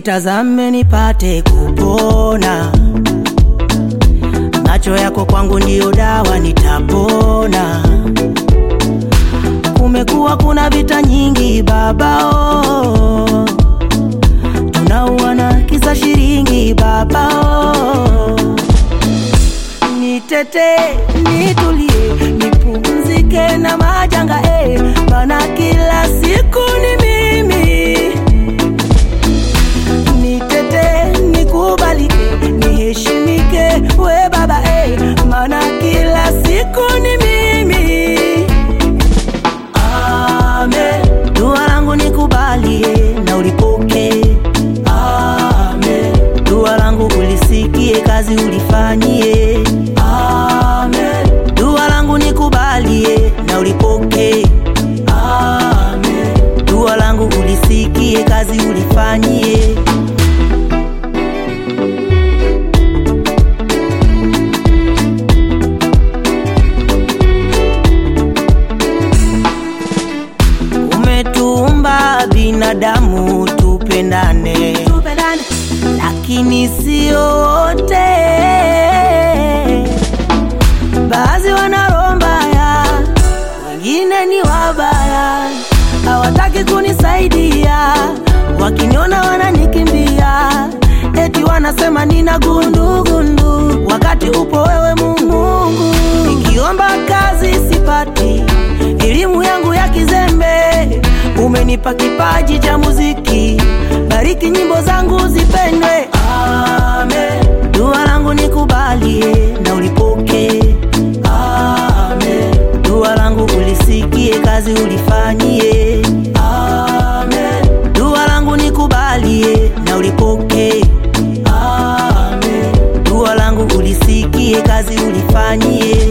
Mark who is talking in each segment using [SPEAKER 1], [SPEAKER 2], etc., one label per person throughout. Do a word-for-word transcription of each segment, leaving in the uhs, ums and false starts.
[SPEAKER 1] Nitazame nipate kupona, macho yako kwangu ndio dawa nitapona. Kumekuwa kuna vita nyingi baba oh, tunauana kisa shilingi baba oh. Nitete, nitulie, nipumzike na majanga eh, maana kila siku ni mimi. Nitete, nikubalike, niheshimike we baba eh, maana kila siku ni mimi. Amen. Dua langu nikubalie na ulipoke. Amen. Dua langu ulisikie, kazi ulifanyie. Amen. Dua langu nikubalie na ulipoke. Amen. Dua langu ulisikie, kazi ulifanyie. Umetuumba binadamu tupendane, tupendane, lakini sio wote. Baadhi wana roho mbaya, wengine ni wabaya, hawataki kunisaidia, wakiniona wananikimbia, eti wanasema nina gundu gundu, wakati upo wewe Mungu. Nikiomba kazi sipati, elimu yangu ya kizembe, umenipa kipaji cha muziki, bariki nyimbo zangu zipendwe. Amen. Dua langu nikubalie na ulipoke. Amen. Dua langu ulisikie, kazi ulifanyie. Amen. Dua langu nikubalie na ulipoke. Amen. Dua langu ulisikie, kazi ulifanyie.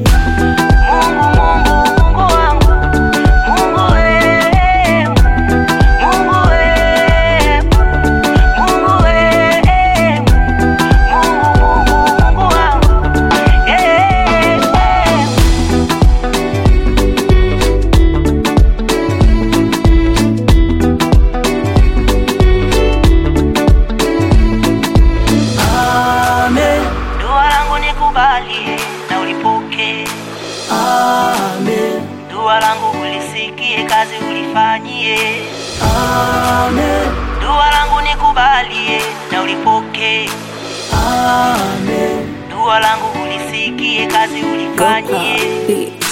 [SPEAKER 1] Nikubalie na ulipoke. Amen. Dua langu ulisikie, kazi ulifanyie. Amen. Dua langu nikubalie na ulipoke. Amen. Dua langu ulisikie, kazi ulifanyie.